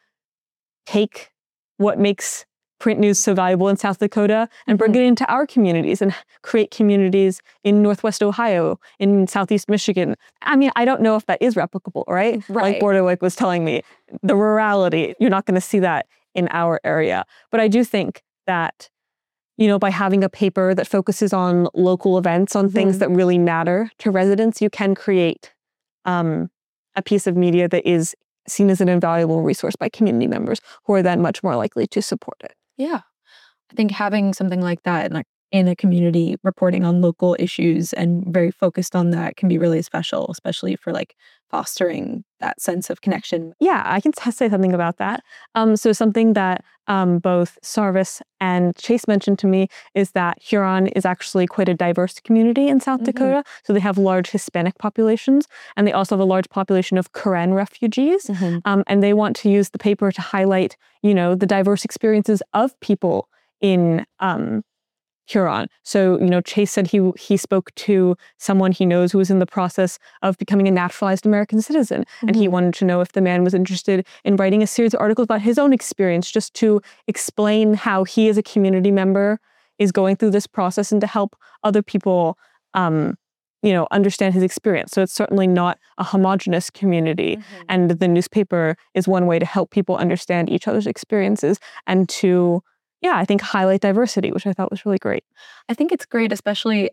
[SPEAKER 11] take what makes print news so valuable in South Dakota and bring it into our communities and create communities in Northwest Ohio, in Southeast Michigan? I mean, I don't know if that is replicable, right? Like Borderwick was telling me, the rurality, you're not going to see that in our area. But I do think that, by having a paper that focuses on local events, on things that really matter to residents, you can create a piece of media that is seen as an invaluable resource by community members who are then much more likely to support it.
[SPEAKER 12] Yeah. I think having something like that in a community reporting on local issues and very focused on that can be really special, especially for fostering that sense of connection.
[SPEAKER 11] Yeah, I can say something about that. So something that both Sarvis and Chase mentioned to me is that Huron is actually quite a diverse community in South Dakota. So they have large Hispanic populations, and they also have a large population of Karen refugees. And they want to use the paper to highlight, the diverse experiences of people in Huron. So, Chase said he spoke to someone he knows who was in the process of becoming a naturalized American citizen. And he wanted to know if the man was interested in writing a series of articles about his own experience, just to explain how he as a community member is going through this process and to help other people, understand his experience. So it's certainly not a homogenous community. And the newspaper is one way to help people understand each other's experiences and to I think highlight diversity, which I thought was really great.
[SPEAKER 12] I think it's great, especially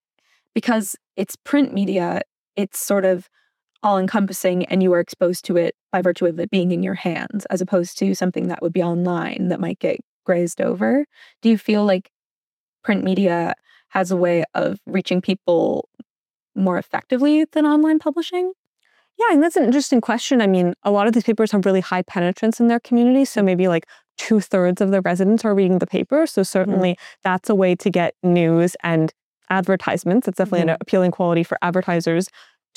[SPEAKER 12] because it's print media. It's sort of all-encompassing, and you are exposed to it by virtue of it being in your hands, as opposed to something that would be online that might get grazed over. Do you feel like print media has a way of reaching people more effectively than online publishing?
[SPEAKER 11] Yeah, and that's an interesting question. I mean, a lot of these papers have really high penetrance in their community. So maybe 2/3 of the residents are reading the paper. So certainly that's a way to get news and advertisements. It's definitely an appealing quality for advertisers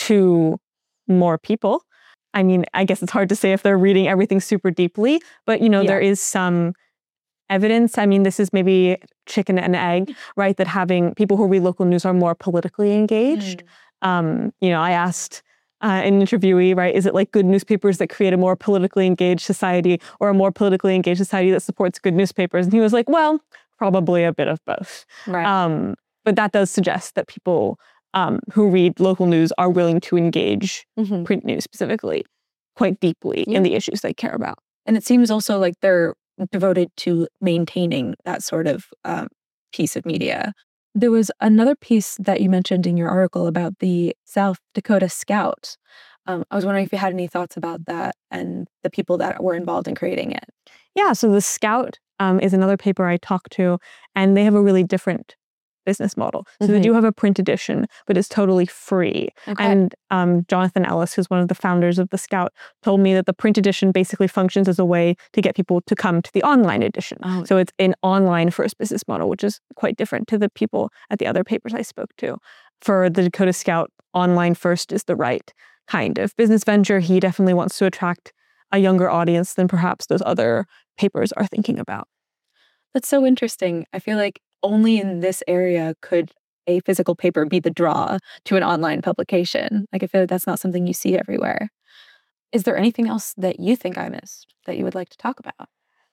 [SPEAKER 11] to more people. I mean, I guess it's hard to say if they're reading everything super deeply, but there is some evidence. I mean, this is maybe chicken and egg, right? That having people who read local news are more politically engaged. I asked an interviewee, right, is it like good newspapers that create a more politically engaged society or a more politically engaged society that supports good newspapers? And he was like, well, probably a bit of both.
[SPEAKER 12] Right.
[SPEAKER 11] But that does suggest that people who read local news are willing to engage print news specifically quite deeply in the issues they care about.
[SPEAKER 12] And it seems also like they're devoted to maintaining that sort of piece of media. There was another piece that you mentioned in your article about the South Dakota Scout. I was wondering if you had any thoughts about that and the people that were involved in creating it.
[SPEAKER 11] Yeah, so the Scout is another paper I talked to, and they have a really different business model. So they do have a print edition, but it's totally free. And Jonathan Ellis, who's one of the founders of the Scout, told me that the print edition basically functions as a way to get people to come to the online edition. So it's an online first business model, which is quite different to the people at the other papers I spoke to. For the Dakota Scout, online first is the right kind of business venture. He definitely wants to attract a younger audience than perhaps those other papers are thinking about.
[SPEAKER 12] That's so interesting. I feel like only in this area could a physical paper be the draw to an online publication. I feel like that's not something you see everywhere. Is there anything else that you think I missed that you would like to talk about?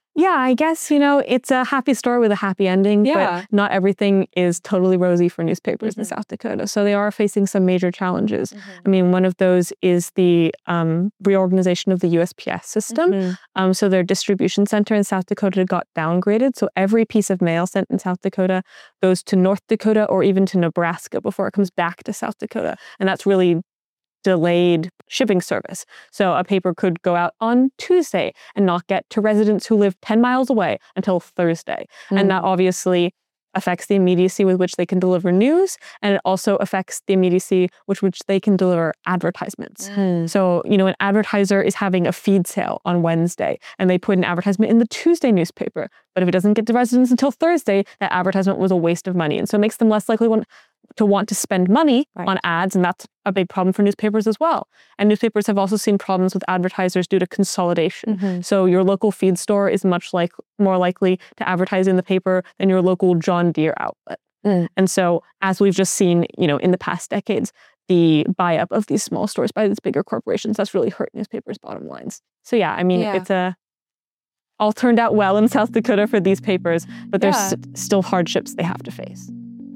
[SPEAKER 11] Yeah, I guess, it's a happy story with a happy ending,
[SPEAKER 12] Yeah.
[SPEAKER 11] but not everything is totally rosy for newspapers in South Dakota. So they are facing some major challenges. I mean, one of those is the reorganization of the USPS system. So their distribution center in South Dakota got downgraded. So every piece of mail sent in South Dakota goes to North Dakota or even to Nebraska before it comes back to South Dakota. And that's really delayed shipping service. So a paper could go out on Tuesday and not get to residents who live 10 miles away until Thursday. And that obviously affects the immediacy with which they can deliver news, and it also affects the immediacy with which they can deliver advertisements. So, an advertiser is having a feed sale on Wednesday, and they put an advertisement in the Tuesday newspaper. But if it doesn't get to residents until Thursday, that advertisement was a waste of money. And so it makes them less likely to want to spend money on ads, and that's a big problem for newspapers as well. And newspapers have also seen problems with advertisers due to consolidation. So your local feed store is much more likely to advertise in the paper than your local John Deere outlet. And so, as we've just seen, in the past decades, the buy-up of these small stores by these bigger corporations, that's really hurt newspapers' bottom lines. So yeah, I mean, it's all turned out well in South Dakota for these papers, but there's still hardships they have to face.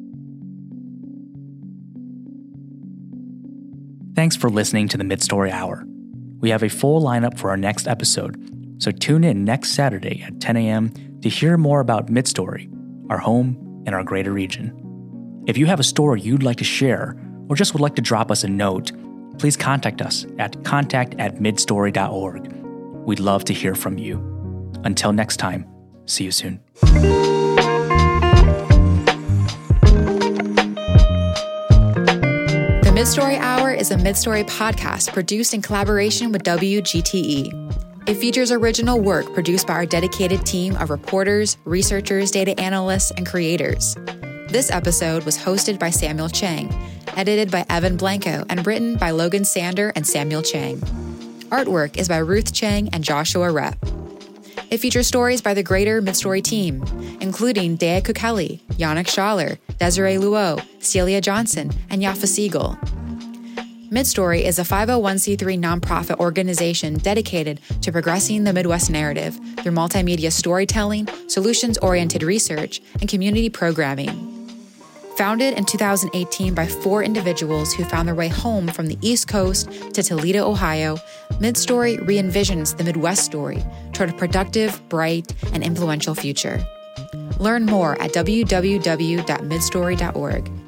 [SPEAKER 1] Thanks for listening to the Midstory Hour. We have a full lineup for our next episode, so tune in next Saturday at 10 a.m. to hear more about Midstory, our home, and our greater region. If you have a story you'd like to share, or just would like to drop us a note, please contact us at contact@midstory.org. We'd love to hear from you. Until next time, see you soon.
[SPEAKER 13] The Midstory Hour is a Midstory podcast produced in collaboration with WGTE. It features original work produced by our dedicated team of reporters, researchers, data analysts, and creators. This episode was hosted by Samuel Chang, edited by Evan Blanco, and written by Logan Sander and Samuel Chang. Artwork is by Ruth Chang and Joshua Rep. It features stories by the greater Midstory team, including Dea Kukeli, Yannick Schaller, Desiree Luo, Celia Johnson, and Yafa Siegel. Midstory is a 501c3 nonprofit organization dedicated to progressing the Midwest narrative through multimedia storytelling, solutions-oriented research, and community programming. Founded in 2018 by 4 individuals who found their way home from the East Coast to Toledo, Ohio, Midstory re-envisions the Midwest story toward a productive, bright, and influential future. Learn more at www.midstory.org.